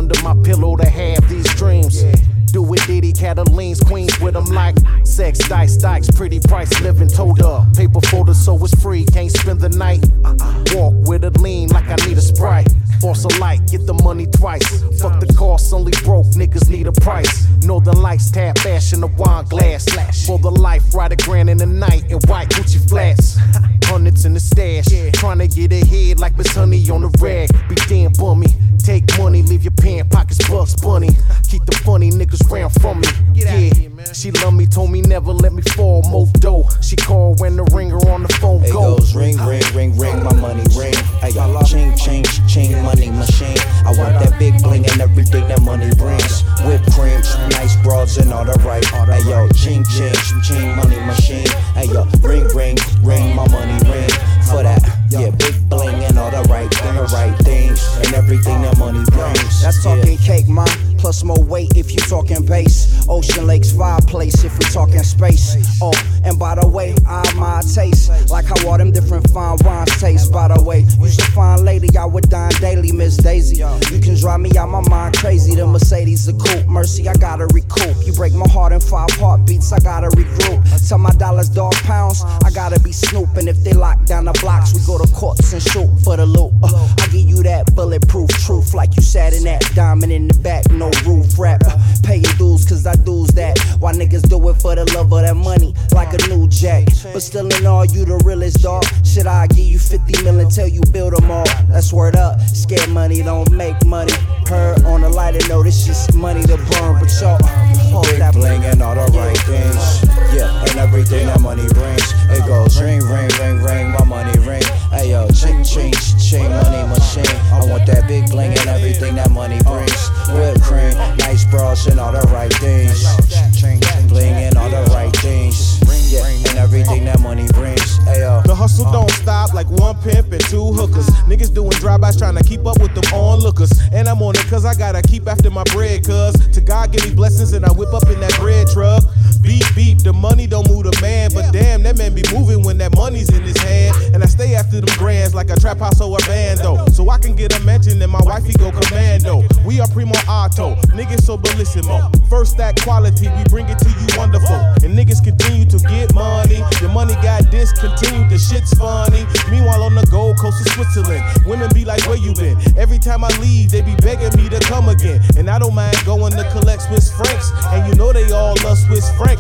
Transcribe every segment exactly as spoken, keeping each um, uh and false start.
under my pillow to have these dreams. Do it, Diddy, Catalines, Queens with them like sex, dice, dikes, pretty price, living told up. Paper folder, so it's free, can't spend the night. Walk with a lean like I need a Sprite. Force a light, get the money twice. Fuck the cost, only broke niggas need a price. Northern Lights, tab fashion, a wine glass. For the life, ride a grand in the night in white Gucci flats. Hundreds in the stash, trying to get ahead like Miss Honey on the rag. Be damn bummy, take money, leave your pant pockets Bugs Bunny. Keep the funny niggas round from me. Yeah, she love me, told me never let me fall. Mo dough, she called when the ringer on the phone it go. goes ring, ring, ring, ring, my money ring. Hey yo, ching, ching, ching, money machine. I want that big bling and everything that money brings. Whipped cream, nice broads and all the right. Hey yo, ching, ching, ching, money machine. Hey yo, ring, ring, ring, my money ring. For that, yeah, big bling and all the right, the right things and everything that money brings. That's talking cake, man. Plus more weight if you talking bass. Ocean Lakes fireplace if we talking space. Oh, and by the way, I my taste like how all them different fine wines taste. By the way, you's a fine lady, I would dine daily, Miss Daisy. You can drive me out my mind crazy. The Mercedes a coupe, mercy, I gotta recoup. You break my heart in five heartbeats, I gotta regroup. Tell my dollars, dog pounds, I gotta be snooping. If they lock down the blocks, we go to courts and shoot for the loot. Uh, I give you that bulletproof truth, like you sat in that diamond in the back, no roof rap. Uh, paying dues, cause I do's that. Why niggas do it for the love of that money, like a new jack. But still in all, you the realest dog. Should I give you fifty mil until you build them all? That's word up, scared money don't make money. Heard on a lighter note, it's just money to burn. But y'all, hold big that bling and all the right things. Yeah, and everything that money brings. It goes ring, ring, ring, ring, my money ring. Hey yo, ching, ching, ching, money machine. I want that big bling and everything that money brings. Whipped cream, nice bras and all the right things. Ching, ching, bling and all the right things. Yeah, and everything that money brings. Hey yo. The hustle don't stop like one pimp and two hookers. Niggas doing drive-bys trying to keep up with them onlookers. And I'm on it cause I gotta keep after my bread. Cause to God give me blessings and I whip up in that bread truck. Beep, beep, the money don't move the man. But damn, that man be moving when that money's in his hand. And I stay after them grands like a trap house or a bando. So I can get a mention and my wifey go commando. We are primo auto, niggas so bellissimo. First that quality, we bring it to you wonderful. And niggas continue to get money. Your money got discontinued, the shit's funny. Meanwhile on the Gold Coast of Switzerland, women be like, where you been? Every time I leave, they be begging me to come again. And I don't mind going to collect Swiss francs. And you know they all love Swiss francs.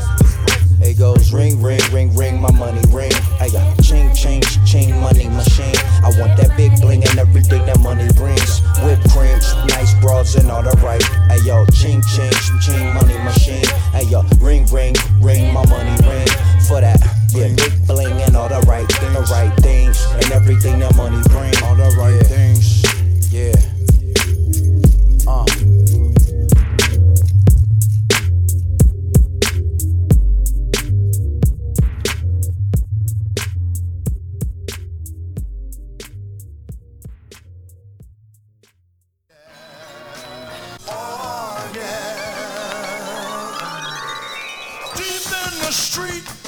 It goes ring, ring, ring, ring, my money ring. I got ching, ching, ching, money machine. I want that big bling and everything that money brings. Whipped cream, nice broads and all the right. Hey yo, ching, ching, ching, money machine. Hey yo, ring, ring, ring, my money ring. For that, yeah, big bling and all the right, the right things and everything that money brings. All the right things, yeah. Uh. Deep in the street